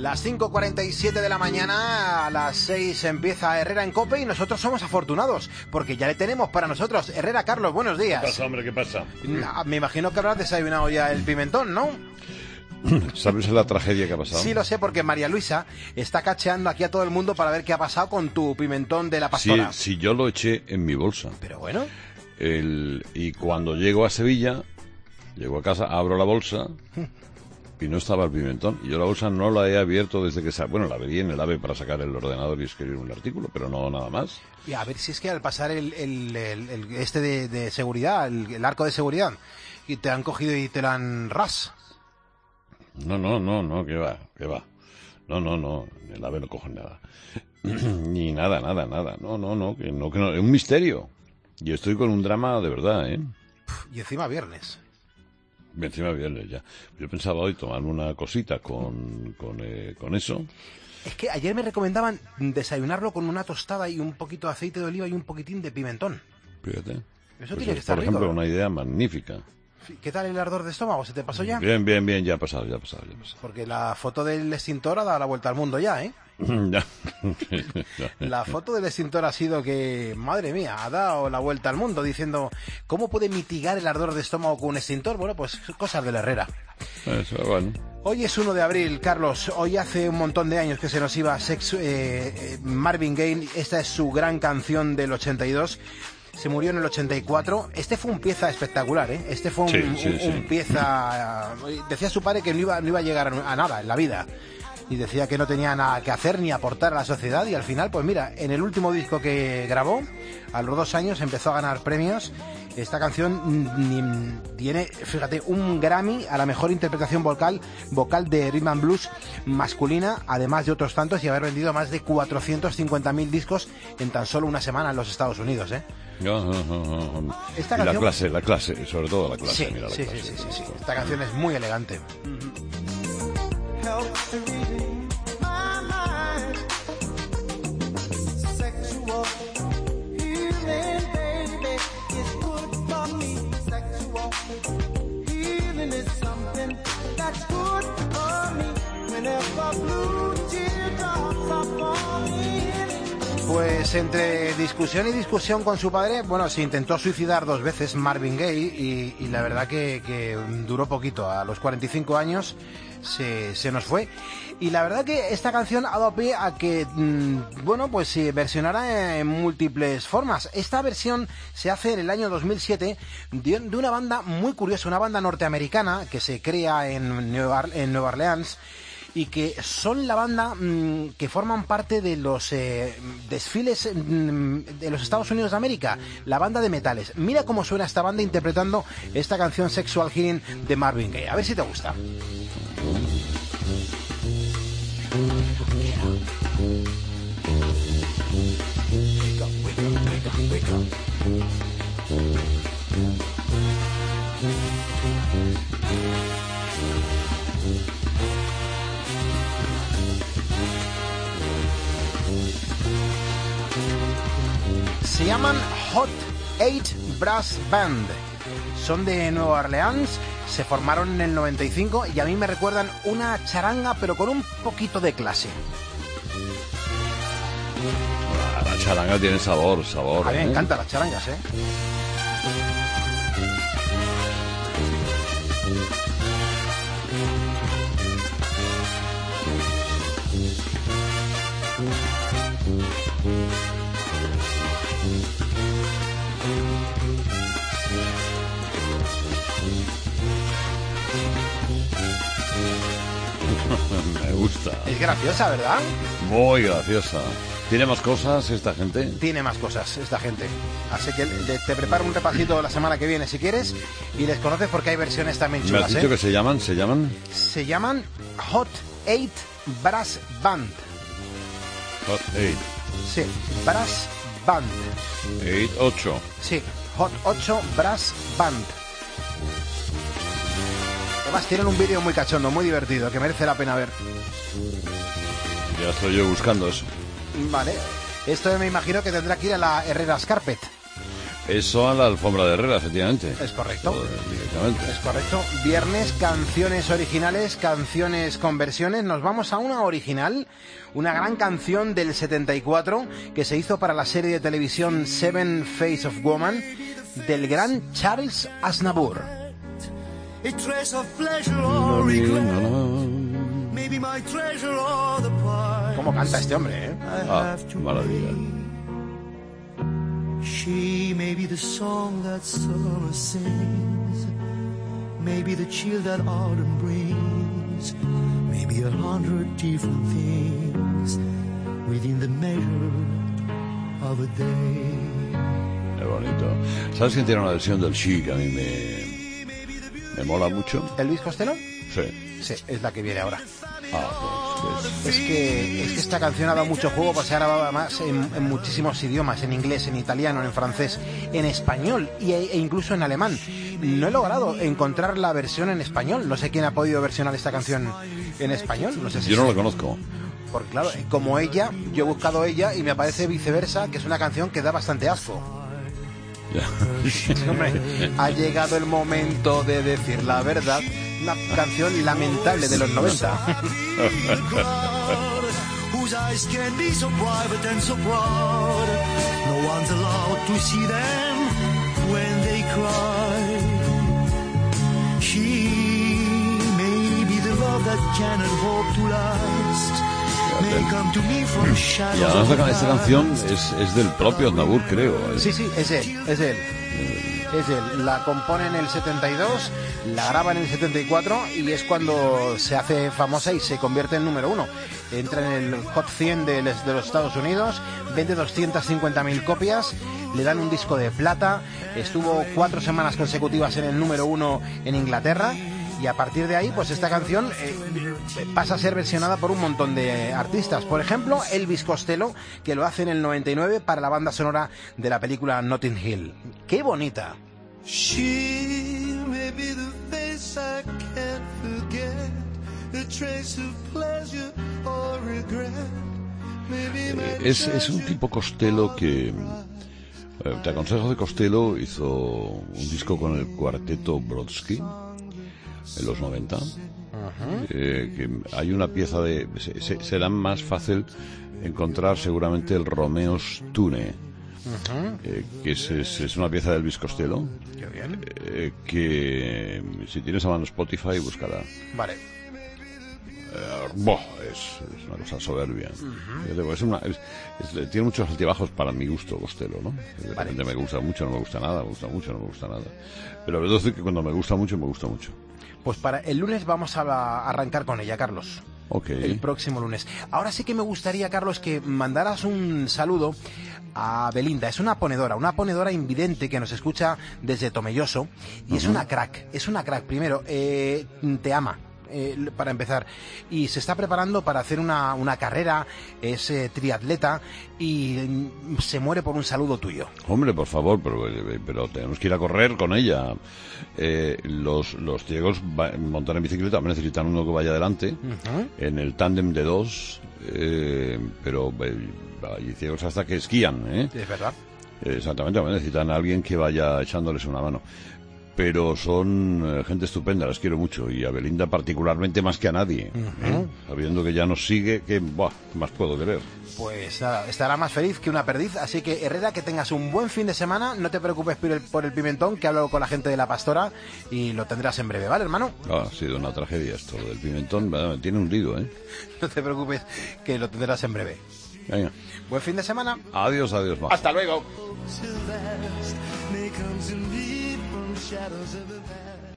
Las 5:47 de la mañana, a las 6 empieza Herrera en COPE y nosotros somos afortunados, porque ya le tenemos para nosotros. Herrera, Carlos, buenos días. ¿Qué pasa, hombre? ¿Qué pasa? Me imagino que habrás desayunado ya el pimentón, ¿no? ¿Sabes la tragedia que ha pasado? Sí, lo sé, porque María Luisa está cacheando aquí a todo el mundo para ver qué ha pasado con tu pimentón de la pastora. Sí, yo lo eché en mi bolsa. Pero bueno. Y cuando llego a Sevilla, llego a casa, abro la bolsa y no estaba el pimentón. Y yo la bolsa no la he abierto desde que... Bueno, la abrí en el AVE para sacar el ordenador y escribir un artículo, pero no nada más. Y a ver si es que al pasar este de seguridad, el arco de seguridad, y te han cogido y te lo han No, que va. No, en el AVE no cojo nada. Ni nada. No, que no, es un misterio. Y estoy con un drama de verdad, ¿eh? Y encima viernes. Encima viernes ya. Yo pensaba hoy tomarme una cosita con eso. Es que ayer me recomendaban desayunarlo con una tostada y un poquito de aceite de oliva y un poquitín de pimentón. Fíjate. Eso pues tiene que estar por ejemplo, rico, ¿no? una idea magnífica. ¿Qué tal el ardor de estómago? ¿Se te pasó ya? Bien, ya ha pasado. Porque la foto del extintor ha dado la vuelta al mundo ya, ¿eh? Ya. La foto del extintor ha sido que, madre mía, ha dado la vuelta al mundo diciendo ¿cómo puede mitigar el ardor de estómago con un extintor? Bueno, pues cosas de la Herrera. Eso, bueno. Hoy es 1 de abril, Carlos. Hoy hace un montón de años que se nos iba Marvin Gaye. Esta es su gran canción del 82. Se murió en el 84. Este fue un pieza espectacular, ¿eh? Este fue un pieza... Decía su padre que no iba a llegar a nada en la vida. Y decía que no tenía nada que hacer ni aportar a la sociedad. Y al final, pues mira, en el último disco que grabó, a los 2 años, empezó a ganar premios. Esta canción tiene, fíjate, un Grammy a la mejor interpretación vocal de rhythm and blues masculina, además de otros tantos, y haber vendido más de 450.000 discos en tan solo una semana en los Estados Unidos, ¿eh? Esta canción... La clase, sobre todo la clase. Sí, mira la clase. Sí. Esta canción es muy elegante. Pues entre discusión y discusión con su padre, bueno, se intentó suicidar 2 veces Marvin Gaye y la verdad que duró poquito. A los 45 años se nos fue. Y la verdad que esta canción ha dado pie a que, bueno, pues se versionara en múltiples formas. Esta versión se hace en el año 2007 de una banda muy curiosa, una banda norteamericana que se crea en Nueva Orleans, y que son la banda que forman parte de los desfiles de los Estados Unidos de América, la banda de metales. Mira cómo suena esta banda interpretando esta canción Sexual Healing de Marvin Gaye. A ver si te gusta. Se llaman Hot 8 Brass Band. Son de Nueva Orleans, se formaron en el 95 y a mí me recuerdan una charanga pero con un poquito de clase. La charanga tiene sabor. A mí me encantan las charangas, ¿eh? Me gusta. Es graciosa, ¿verdad? Muy graciosa. ¿Tiene más cosas esta gente? Tiene más cosas esta gente. Así que te preparo un repasito la semana que viene si quieres y les conoces porque hay versiones también chulas. ¿Me has dicho que se llaman? Se llaman Hot 8 Brass Band. Hot 8. Sí, Brass Band. 8. Sí, Hot 8 Brass Band. Además tienen un vídeo muy cachondo, muy divertido, que merece la pena ver. Ya estoy yo buscando eso. Vale, esto me imagino que tendrá que ir a la Herrera's Carpet. Eso a la alfombra de Herrera, efectivamente. Es correcto. Directamente. Es correcto. Viernes, canciones originales, canciones con versiones. Nos vamos a una original, una gran canción del 74 que se hizo para la serie de televisión Seven Face of Woman del gran Charles Aznavour. ¿Cómo canta este hombre, eh? Ah, maravilla. She may be the song that summer sings, maybe the chill that autumn brings, maybe 100 different things within the measure of a day. Qué bonito. ¿Sabes quién tiene una versión del She que a mí me mola mucho? ¿Elvis Costello? Sí. Sí, es la que viene ahora. Pues Es que esta canción ha dado mucho juego, pues se ha grabado además en muchísimos idiomas, en inglés, en italiano, en francés, en español e incluso en alemán. No he logrado encontrar la versión en español. No sé quién ha podido versionar esta canción en español. No sé si yo no la conozco. Porque claro, como ella, yo he buscado ella y me aparece Viceversa, que es una canción que da bastante asco. Ya. Hombre, ha llegado el momento de decir la verdad. Una canción lamentable de los 90. Whose eyes can be so private and so proud. No one's allowed to see them when they cry. She may be the love that cannot hope to last. May come to me from shadows. Y además esta canción es del propio Aznavour, creo. Sí, es él. La compone en el 72, la graba en el 74 y es cuando se hace famosa y se convierte en número 1. Entra en el Hot 100 de los Estados Unidos, vende 250.000 copias, le dan un disco de plata, estuvo 4 semanas consecutivas en el número 1 en Inglaterra. Y a partir de ahí, pues esta canción pasa a ser versionada por un montón de artistas. Por ejemplo, Elvis Costello, que lo hace en el 99 para la banda sonora de la película Notting Hill. ¡Qué bonita! She may be the face I can't forget, a trace of pleasure or regret. Es un tipo Costello que... te aconsejo de Costello, hizo un disco con el cuarteto Brodsky en los 90. Que hay una pieza de... será más fácil encontrar seguramente el Romeo's Tune, que es una pieza de Elvis Costello. Qué bien. Que si tienes a mano Spotify, búscala. Vale. Es una cosa soberbia. Tiene muchos altibajos para mi gusto Costello, ¿no? De repente me gusta mucho, no me gusta nada, me gusta mucho, no me gusta nada. Pero debo decir que cuando me gusta mucho, me gusta mucho. Pues para el lunes vamos a arrancar con ella, Carlos. Okay. El próximo lunes. Ahora sí que me gustaría, Carlos, que mandaras un saludo a Belinda. Es una ponedora invidente que nos escucha desde Tomelloso y es una crack. Primero, te ama. Para empezar, y se está preparando para hacer una carrera, es triatleta y se muere por un saludo tuyo. Hombre, por favor, pero tenemos que ir a correr con ella. Los ciegos montar en bicicleta necesitan uno que vaya adelante en el tándem de 2, pero hay ciegos hasta que esquían, Es verdad. Exactamente, necesitan a alguien que vaya echándoles una mano. Pero son gente estupenda, las quiero mucho, y a Belinda particularmente más que a nadie, sabiendo que ya nos sigue, ¿qué más puedo querer? Pues nada, estará más feliz que una perdiz, así que Herrera, que tengas un buen fin de semana, no te preocupes por el pimentón, que hablo con la gente de La Pastora y lo tendrás en breve, ¿vale, hermano? Ha sido una tragedia esto, lo del pimentón, me tiene hundido, No te preocupes, que lo tendrás en breve. Venga. Buen fin de semana. Adiós, Max. Hasta luego. Shadows of the past.